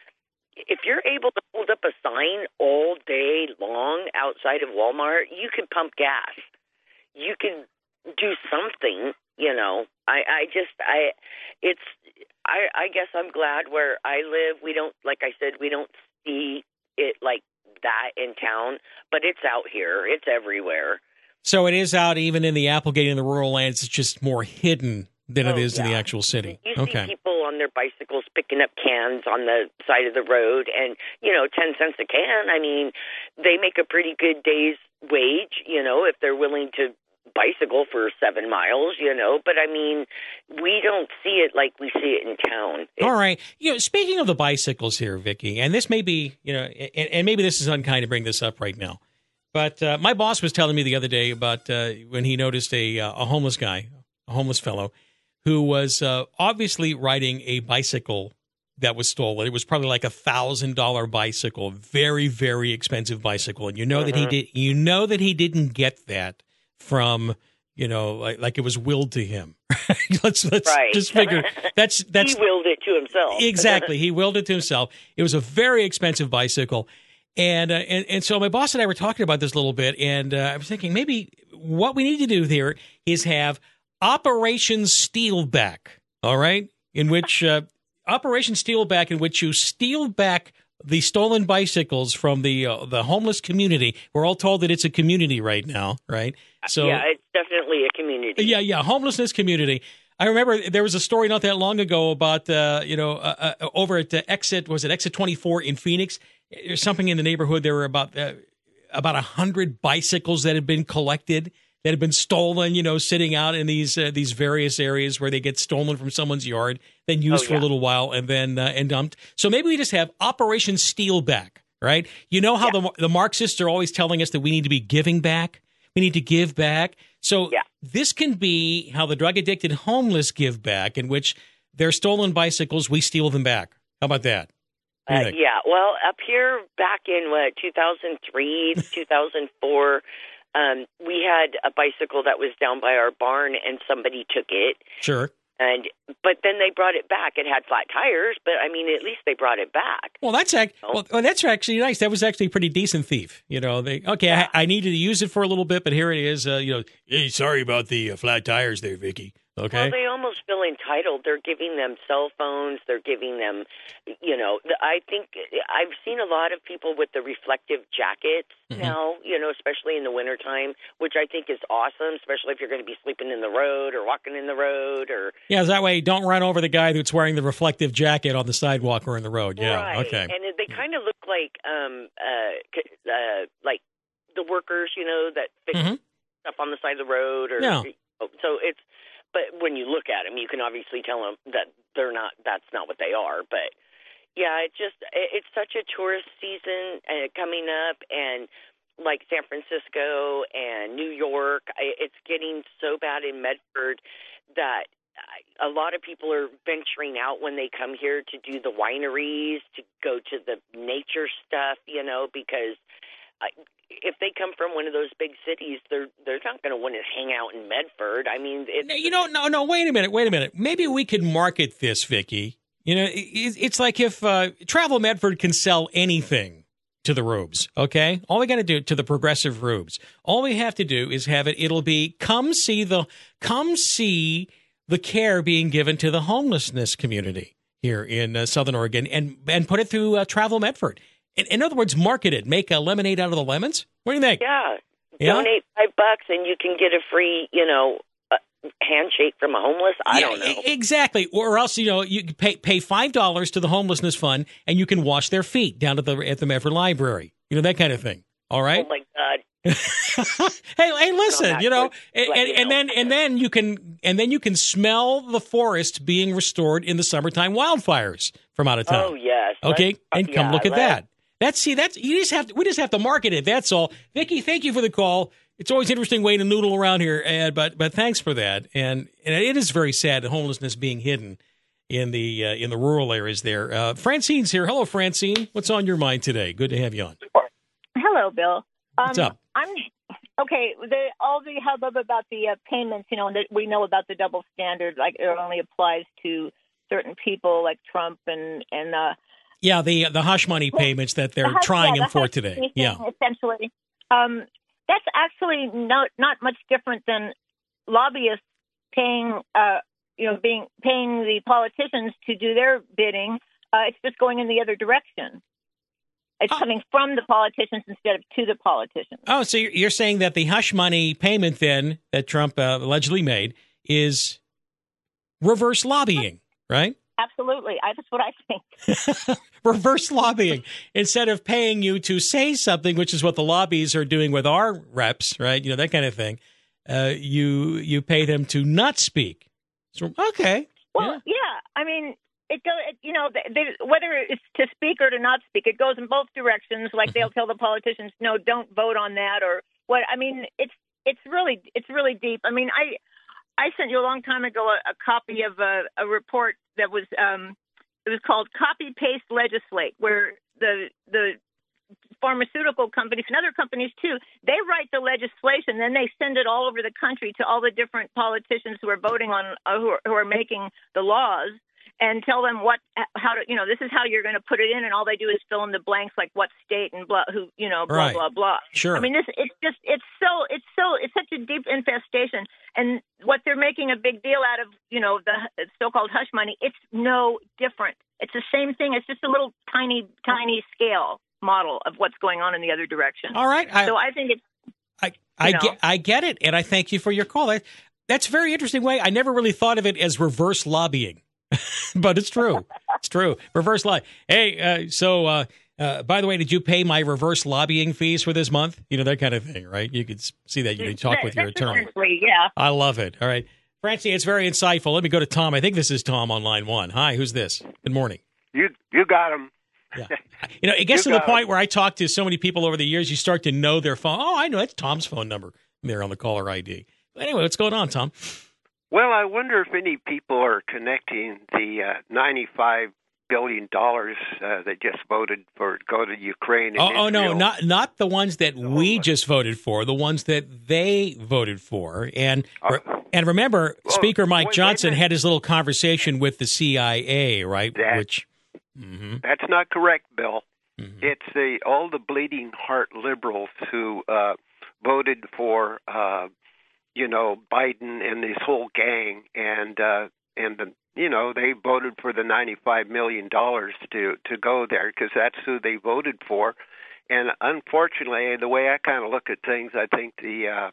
S: if you're able to hold up a sign all day long outside of Walmart, you can pump gas. You can do something. You know, I, I just, I, it's, I, I guess I'm glad where I live. We don't, like I said, we don't see it like that in town, but it's out here. It's everywhere.
A: So it is out even in the Applegate and the rural lands. It's just more hidden than
S: Oh,
A: it is in the
S: yeah.
A: actual city.
S: You
A: Okay.
S: see people on their bicycles picking up cans on the side of the road, and, you know, ten cents a can. I mean, they make a pretty good day's wage, you know, if they're willing to bicycle for seven miles, you know, but I mean, we don't see it like we see it in town.
A: All right. You know, speaking of the bicycles here, Vicki, and this may be, you know, and, and maybe this is unkind to bring this up right now, but uh, my boss was telling me the other day about uh, when he noticed a, uh, a homeless guy, a homeless fellow, who was uh, obviously riding a bicycle that was stolen. It was probably like a thousand dollar bicycle, very, very expensive bicycle, and you know that he
S: Mhm.
A: did. You know that he didn't get that from, you know, like, like it was willed to him. let's let's
S: Right.
A: just figure that's that's
S: he willed it to himself.
A: exactly. He willed it to himself. It was a very expensive bicycle, and uh, and and so my boss and I were talking about this a little bit, and uh, I was thinking maybe what we need to do here is have Operation Steelback. All right, in which uh, Operation Steelback, in which you steal back the stolen bicycles from the uh, the homeless community. We're all told that it's a community right now, right? So
S: yeah, it's definitely a community.
A: yeah, yeah, homelessness community. I remember there was a story not that long ago about uh, you know uh, uh, over at the exit was it exit twenty-four in Phoenix? There's something in the neighborhood. There were about uh, about a hundred bicycles that had been collected, that had been stolen. You know, sitting out in these uh, these various areas where they get stolen from someone's yard, then used
S: Oh,
A: for a
S: yeah.
A: little while, and then uh, and dumped. So maybe we just have Operation Steelback, right? You know how the the Marxists are always telling us that we need to be giving back. We need to give back. So this can be how the drug addicted homeless give back, in which their stolen bicycles, we steal them back. How about that? What do you
S: Uh,
A: think?
S: yeah, well, up here back in what two thousand three, two thousand four, um, we had a bicycle that was down by our barn, and somebody took it.
A: Sure.
S: And but then they brought it back. It had flat tires, but I mean, at least they brought it back.
A: Well, that's act- well, well, that's actually nice. That was actually a pretty decent thief. You know, they okay. I, I needed to use it for a little bit, but here it is. Uh, you know, hey, sorry about the uh, flat tires there, Vicky. Okay.
S: Well, they almost feel entitled. They're giving them cell phones. They're giving them, you know, the- I think I've seen a lot of people with the reflective jackets
A: Mhm.
S: now, you know, especially in the wintertime, which I think is awesome, especially if you're going to be sleeping in the road or walking in the road or.
A: Yeah, that way don't run over the guy that's wearing the reflective jacket on the sidewalk or in the road. Yeah.
S: Right.
A: Okay.
S: And they kind of look like, um, uh, c- uh, like the workers, you know, that fix
A: Mhm.
S: stuff on the side of the road or.
A: Yeah.
S: So it's. but when you look at them, you can obviously tell them that they're not. That's not what they are. But yeah, it just it, it's such a tourist season uh, coming up, and like San Francisco and New York, I, it's getting so bad in Medford that a lot of people are venturing out when they come here to do the wineries, to go to the nature stuff, you know, because I, if they come from one of those big cities, they're they're not going to want to hang out in Medford. I mean, it's,
A: no, you know, no, no. Wait a minute, wait a minute. Maybe we could market this, Vicky. You know, it, it's like if uh, Travel Medford can sell anything to the rubes. Okay, all we got to do to the progressive rubes. All we have to do is have it. It'll be come see the come see the care being given to the homelessness community here in uh, Southern Oregon, and and put it through uh, Travel Medford. In, in other words, market it. Make a lemonade out of the lemons. What do you think?
S: Yeah.
A: Yeah?
S: Donate five bucks and you can get a free, you know, uh, handshake from a homeless. I
A: Yeah,
S: don't know.
A: e- Exactly. Or else, you know, you can pay pay five dollars to the homelessness fund, and you can wash their feet down at the at the Medford Library. You know, that kind of thing. All right.
S: Oh my God.
A: hey, hey, listen.
S: that
A: You know,
S: good.
A: and,
S: Let
A: and,
S: me
A: and
S: know.
A: then and then you can and then you can smell the forest being restored in the summertime wildfires from out of town.
S: Oh yes.
A: Okay,
S: Let's-
A: and come
S: yeah,
A: look at
S: let's-
A: that. That's see, that's you just have to, we just have to market it. That's all. Vicky, thank you for the call. It's always an interesting way to noodle around here, Ed, but but thanks for that. And and it is very sad that homelessness being hidden in the uh, in the rural areas there. Uh, Francine's here. Hello, Francine. What's on your mind today? Good to have you on.
T: Hello, Bill. Um,
A: What's up?
T: I'm okay. The, all the hubbub about the uh, payments, you know, that we know about the double standard, like it only applies to certain people, like Trump and and. Uh,
A: Yeah, the the hush money payments that they're
T: the hush-
A: trying
T: yeah,
A: him
T: the
A: for
T: hush
A: today.
T: money
A: Yeah.
T: thing, essentially. Um, that's actually not not much different than lobbyists paying, uh, you know, being paying the politicians to do their bidding. Uh, it's just going in the other direction. It's coming from the politicians instead of to the politicians.
A: Oh, so you're you're saying that the hush money payment then that Trump uh, allegedly made is reverse lobbying, right?
T: Absolutely. I, that's what I think.
A: Reverse lobbying. Instead of paying you to say something, which is what the lobbies are doing with our reps, right? You know, that kind of thing. Uh, you you pay them to not speak. So, okay.
T: Well, yeah. yeah. I mean, it goes. It, you know, they, they, whether it's to speak or to not speak, it goes in both directions. Like they'll tell the politicians, "No, don't vote on that," or what. I mean, it's it's really it's really deep. I mean, I I sent you a long time ago a, a copy of a, a report that was um, it was called "Copy Paste Legislate," where the the pharmaceutical companies and other companies too, they write the legislation, then they send it all over the country to all the different politicians who are voting on uh, who, are, who are making the laws, and tell them what how to you know this is how you're going to put it in, and all they do is fill in the blanks like what state and blah who you know blah
A: Right.
T: blah blah.
A: Sure.
T: I mean this it's just it's so it's so it's such a deep infestation, and what they're making a big deal out of you know the so-called hush money, it's no different. It's the same thing. It's just a little tiny tiny scale model of what's going on in the other direction.
A: All right. I,
T: so I think it's
A: I I
T: you know.
A: get I get it, and I thank you for your call. That, that's a very interesting way. I never really thought of it as reverse lobbying, but it's true. It's true. Reverse lobby. Hey, uh, so uh, uh, by the way, did you pay my reverse lobbying fees for this month? You know, that kind of thing, right? You could see that. You can talk with your attorney.
T: Yeah.
A: I love it. All right. Francie, it's very insightful. Let me go to Tom. I think this is Tom on line one. Hi, who's this? Good morning.
U: You you got him.
A: You know, it gets
U: You
A: to the
U: got
A: point where I talk to so many people over the years, you start to know their phone. Oh, I know. That's Tom's phone number there on the caller I D. But anyway, what's going on, Tom?
U: Well, I wonder if any people are connecting the uh, ninety-five billion dollars uh, that just voted for go to Ukraine. And
A: Oh, oh no,
U: Israel.
A: not not the ones that we just voted for, the ones that they voted for. And re- and remember, Speaker Mike
U: wait, wait a
A: Johnson
U: minute.
A: had his little conversation with the C I A, right?
U: That-
A: Which mhm.
U: That's not correct, Bill.
A: Mm-hmm.
U: It's the all the bleeding heart liberals who uh, voted for, uh, you know, Biden and his whole gang, and uh, and the you know they voted for the ninety-five million dollars to to go there because that's who they voted for. And unfortunately, the way I kind of look at things, I think the uh,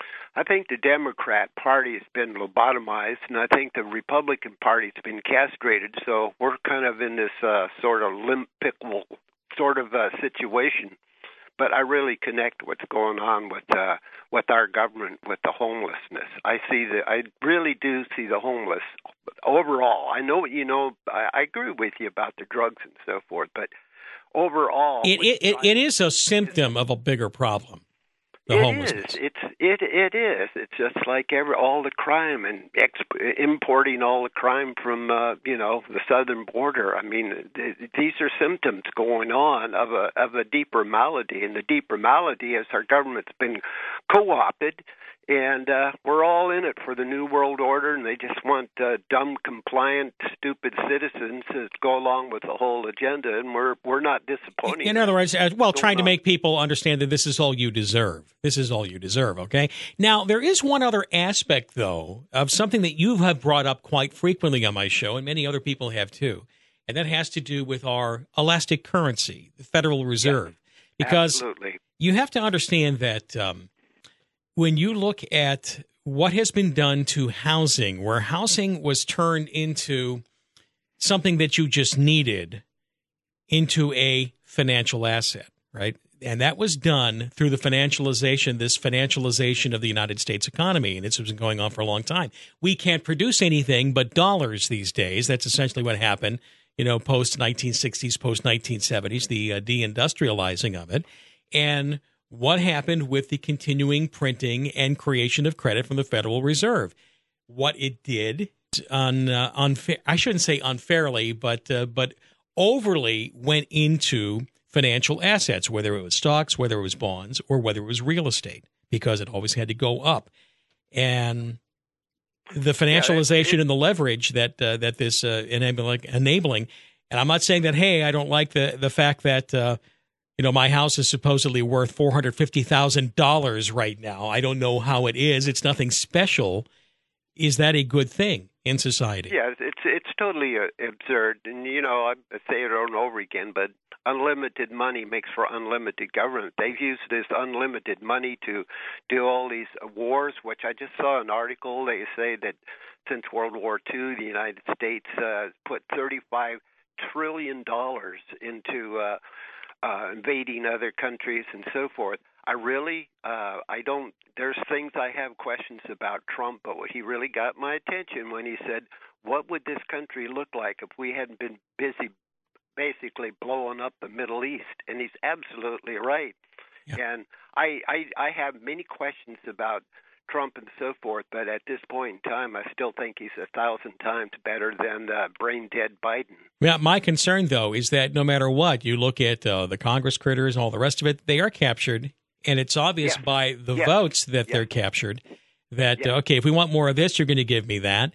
U: I think the Democrat Party has been lobotomized, and I think the Republican Party has been castrated. So we're kind of in this uh, sort of limp pickle sort of uh, situation. but I really connect what's going on with uh, with our government with the homelessness. I see the I really do see the homeless overall. I know you know I, I agree with you about the drugs and so forth, but overall,
A: it it, it, it is a symptom of a bigger problem. The
U: it
A: homelessness.
U: is. It's it it is. It's just like every all the crime and exp- importing all the crime from uh, you know the southern border. I mean, th- these are symptoms going on of a of a deeper malady, and the deeper malady is our government's been co-opted, and uh, we're all in it for the new world order, and they just want uh, dumb, compliant, stupid citizens to go along with the whole agenda, and we're we're not disappointing.
A: In other words, uh, well, trying to make people understand that this is all you deserve. This is all you deserve, okay? Now, there is one other aspect, though, of something that you have brought up quite frequently on my show, and many other people have too, and that has to do with our elastic currency, the Federal Reserve.
U: Yeah,
A: because
U: absolutely.
A: You have to understand that um, when you look at what has been done to housing, where housing was turned into something that you just needed, into a financial asset, right? And that was done through the financialization, this financialization of the United States economy. And this has been going on for a long time. We can't produce anything but dollars these days. That's essentially what happened, you know, post nineteen sixties, post nineteen seventies, the uh, deindustrializing of it. And what happened with the continuing printing and creation of credit from the Federal Reserve? What it did, on uh, unfair, I shouldn't say unfairly, but uh, but overly went into financial assets, whether it was stocks, whether it was bonds, or whether it was real estate, because it always had to go up. And the financialization yeah, it, it, and the leverage that uh, that this uh, enabling, enabling, and I'm not saying that, hey, I don't like the, the fact that, uh, you know, my house is supposedly worth four hundred fifty thousand dollars right now. I don't know how it is. It's nothing special. Is that a good thing in society?
U: Yeah, it's it's totally uh, absurd. And, you know, I say it over and over again, but unlimited money makes for unlimited government. They've used this unlimited money to do all these wars, which I just saw an article. They say that since World War Two, the United States uh, put thirty-five trillion dollars into uh, uh, invading other countries and so forth. I really, uh, I don't, there's things I have questions about Trump, but he really got my attention when he said, what would this country look like if we hadn't been busy basically blowing up the Middle East? And he's absolutely right. Yeah. And I, I, I have many questions about Trump and so forth, but at this point in time, I still think he's a thousand times better than uh, brain-dead Biden.
A: Yeah, my concern, though, is that no matter what, you look at uh, the Congress critters and all the rest of it, they are captured. And it's obvious yeah. by the yeah. votes that yeah. they're captured that, yeah. uh, okay, if we want more of this, you're going to give me that.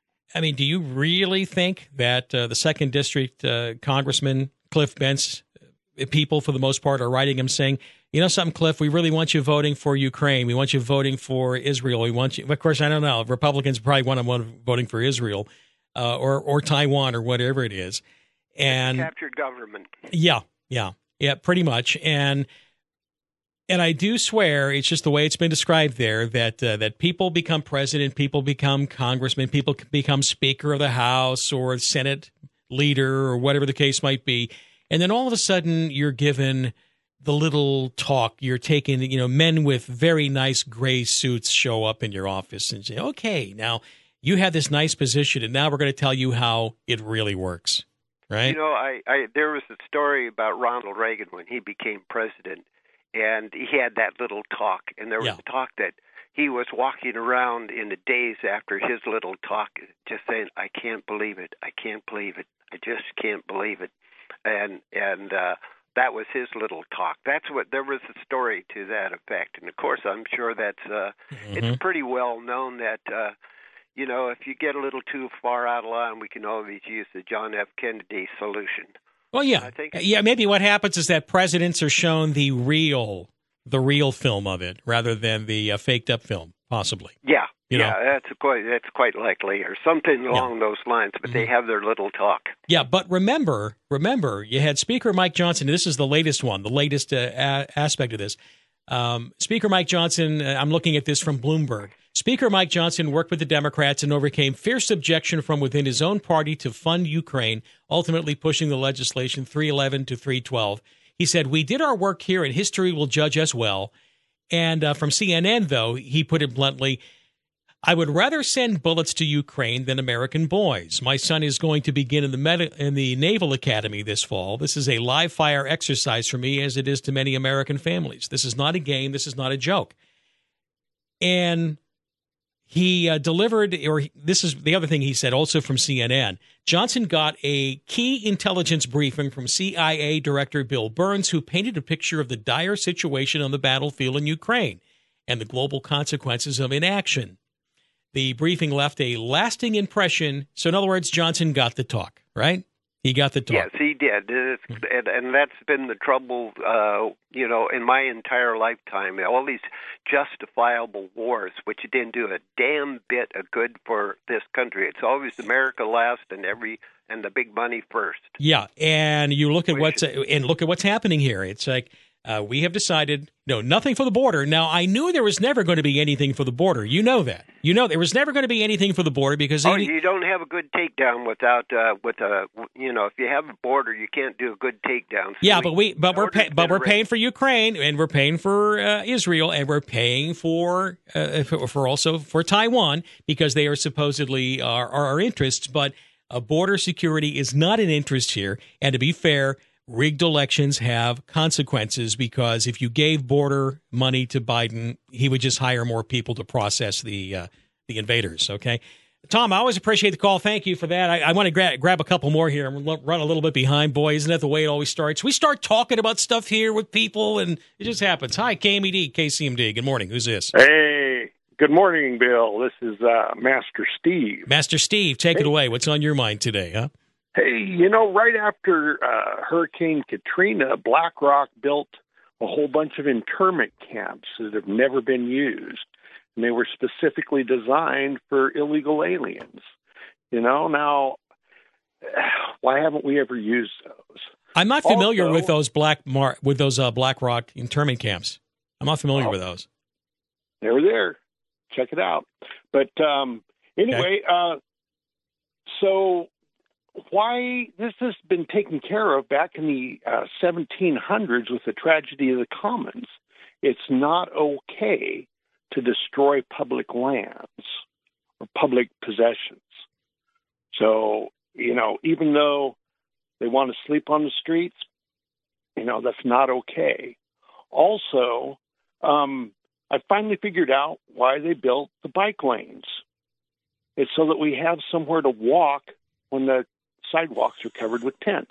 A: I mean, do you really think that uh, the second District uh, Congressman, Cliff Bentz, uh, people for the most part are writing him saying, you know something, Cliff, we really want you voting for Ukraine. We want you voting for Israel. We want you, of course, I don't know. Republicans probably want them voting for Israel uh, or, or Taiwan or whatever it is. And
U: captured government.
A: Yeah, yeah, yeah, pretty much. And And I do swear, it's just the way it's been described there, that uh, that people become president, people become congressman, people become Speaker of the House or Senate leader or whatever the case might be. And then all of a sudden you're given the little talk. You're taking, you know, men with very nice gray suits show up in your office and say, okay, now you have this nice position and now we're going to tell you how it really works, right?
U: You know, I, I there was a story about Ronald Reagan when he became president. And he had that little talk, and there was yeah. a talk that he was walking around in the days after his little talk, just saying, "I can't believe it! I can't believe it! I just can't believe it!" And and uh, that was his little talk. That's what there was a story to that effect. And of course, I'm sure that's uh, mm-hmm. it's pretty well known that uh, you know if you get a little too far out of line, we can always use the John F. Kennedy solution.
A: Well, yeah, yeah. Maybe what happens is that presidents are shown the real, the real film of it, rather than the uh, faked up film, possibly.
U: Yeah,
A: you
U: yeah,
A: know?
U: that's quite that's quite likely, or something along yeah. those lines. But mm-hmm. they have their little talk.
A: Yeah, but remember, remember, you had Speaker Mike Johnson. This is the latest one, the latest uh, a- aspect of this. Um, Speaker Mike Johnson. Uh, I'm looking at this from Bloomberg. Speaker Mike Johnson worked with the Democrats and overcame fierce objection from within his own party to fund Ukraine, ultimately pushing the legislation three eleven to three twelve. He said, "We did our work here, and history will judge us well." And uh, from C N N, though, he put it bluntly, "I would rather send bullets to Ukraine than American boys. My son is going to begin in the Med- in the Naval Academy this fall. This is a live fire exercise for me, as it is to many American families. This is not a game. This is not a joke." And he uh, delivered, or he, this is the other thing he said, also from C N N. Johnson got a key intelligence briefing from C I A Director Bill Burns, who painted a picture of the dire situation on the battlefield in Ukraine and the global consequences of inaction. The briefing left a lasting impression. So, in other words, Johnson got the talk, right? He got the talk.
U: Yes, he did. It's, and, and that's been the trouble, uh, you know, in my entire lifetime. All these justifiable wars, which didn't do a damn bit of good for this country. It's always America last and every and the big money first.
A: Yeah, and you look at what's and look at what's happening here. It's like uh, we have decided, no, nothing for the border. Now, I knew there was never going to be anything for the border. You know that. You know there was never going to be anything for the border because
U: oh,
A: any,
U: you don't have a good takedown without uh, with a you know if you have a border, you can't do a good takedown. So
A: yeah,
U: we,
A: but we but we're pay, but we're paying for Ukraine and we're paying for uh, Israel and we're paying for uh, for, for also for Taiwan because they are supposedly our, our interests. But uh, border security is not an interest here. And to be fair, rigged elections have consequences because if you gave border money to Biden, he would just hire more people to process the uh, the invaders. Okay, Tom, I always appreciate the call. Thank you for that. I, I want to gra- grab a couple more here. I'm going to run a little bit behind. Boy, isn't that the way it always starts? We start talking about stuff here with people, and it just happens. Hi, K M E D, K C M D. Good morning. Who's this?
B: Hey, good morning, Bill. This is uh, Master Steve.
A: Master Steve, take
B: hey.
A: it away. What's on your mind today, huh?
B: Hey, you know, right after uh, Hurricane Katrina, BlackRock built a whole bunch of internment camps that have never been used. And they were specifically designed for illegal aliens. You know, now, why haven't we ever used those?
A: I'm not familiar
B: also,
A: with those black Mar- with those uh, BlackRock internment camps. I'm not familiar oh, with those.
B: They were there. Check it out. But um, anyway, okay. uh, so... why this has been taken care of back in the uh, seventeen hundreds with the tragedy of the Commons. It's not okay to destroy public lands or public possessions. So, you know, even though they want to sleep on the streets, you know, that's not okay. Also, um, I finally figured out why they built the bike lanes. It's so that we have somewhere to walk when the sidewalks are covered with tents.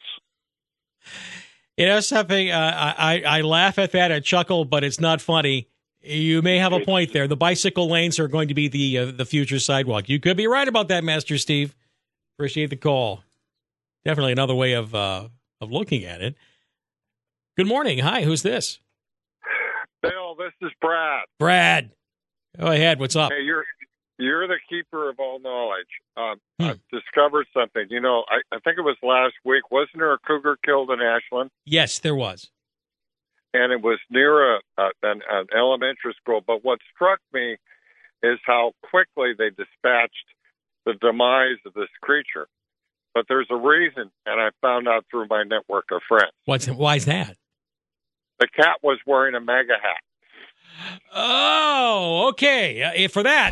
A: You know something, uh, I, I laugh at that, I chuckle, but it's not funny. You may have a point there. The bicycle lanes are going to be the uh, the future sidewalk. You could be right about that, Master Steve. Appreciate the call. Definitely another way of uh, of looking at it. Good morning. Hi, who's this?
B: Bill, this is Brad.
A: Brad. Go ahead. What's up?
B: Hey, you're You're the keeper of all knowledge. Um,
A: hmm.
B: I've discovered something. You know, I, I think it was last week. Wasn't there a cougar killed in Ashland?
A: Yes, there was.
B: And it was near a, a, an, an elementary school. But what struck me is how quickly they dispatched the demise of this creature. But there's a reason, and I found out through my network of friends.
A: What's why is that?
B: The cat was wearing a mega hat.
A: Oh, okay. Uh, for that.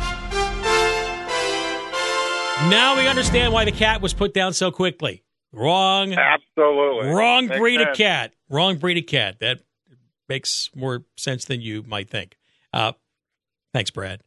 A: Now we understand why the cat was put down so quickly. Wrong.
B: Absolutely.
A: Wrong
B: Makes
A: breed
B: sense.
A: of cat. Wrong breed of cat. That makes more sense than you might think. Uh, thanks, Brad.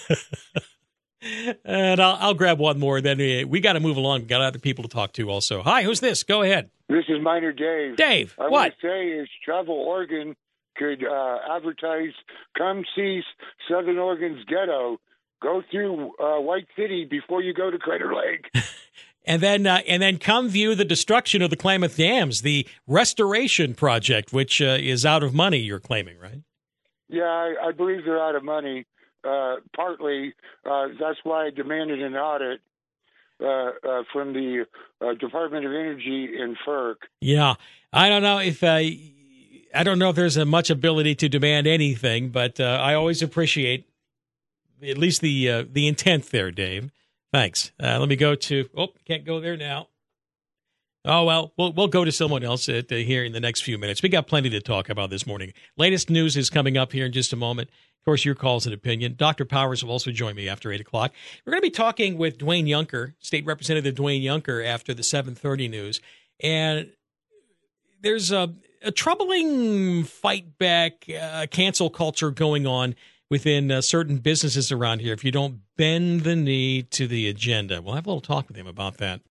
A: And I'll, I'll grab one more. Then we, we got to move along. We got other people to talk to also. Hi, who's this? Go ahead.
V: This is Minor Dave.
A: Dave,
V: I
A: what?
V: want to say is Travel Oregon could uh, advertise, come see Southern Oregon's ghetto. Go through uh, White City before you go to Crater Lake.
A: And then, uh, and then come view the destruction of the Klamath Dams, the restoration project, which uh, is out of money. You're claiming, right?
V: Yeah, I, I believe they're out of money. Uh, partly, uh, that's why I demanded an audit uh, uh, from the uh, Department of Energy and FERC.
A: Yeah, I don't know if uh, I don't know if there's a much ability to demand anything, but uh, I always appreciate at least the uh, the intent there, Dave. Thanks. Uh, let me go to. Oh, can't go there now. Oh, well, we'll we'll go to someone else uh, here in the next few minutes. We got plenty to talk about this morning. Latest news is coming up here in just a moment. Of course, your calls and opinion. Doctor Powers will also join me after eight o'clock. We're going to be talking with Dwayne Junker, State Representative Dwayne Junker, after the seven thirty news. And there's a, a troubling fight back, uh, cancel culture going on within uh, certain businesses around here if you don't bend the knee to the agenda. We'll have a little talk with him about that.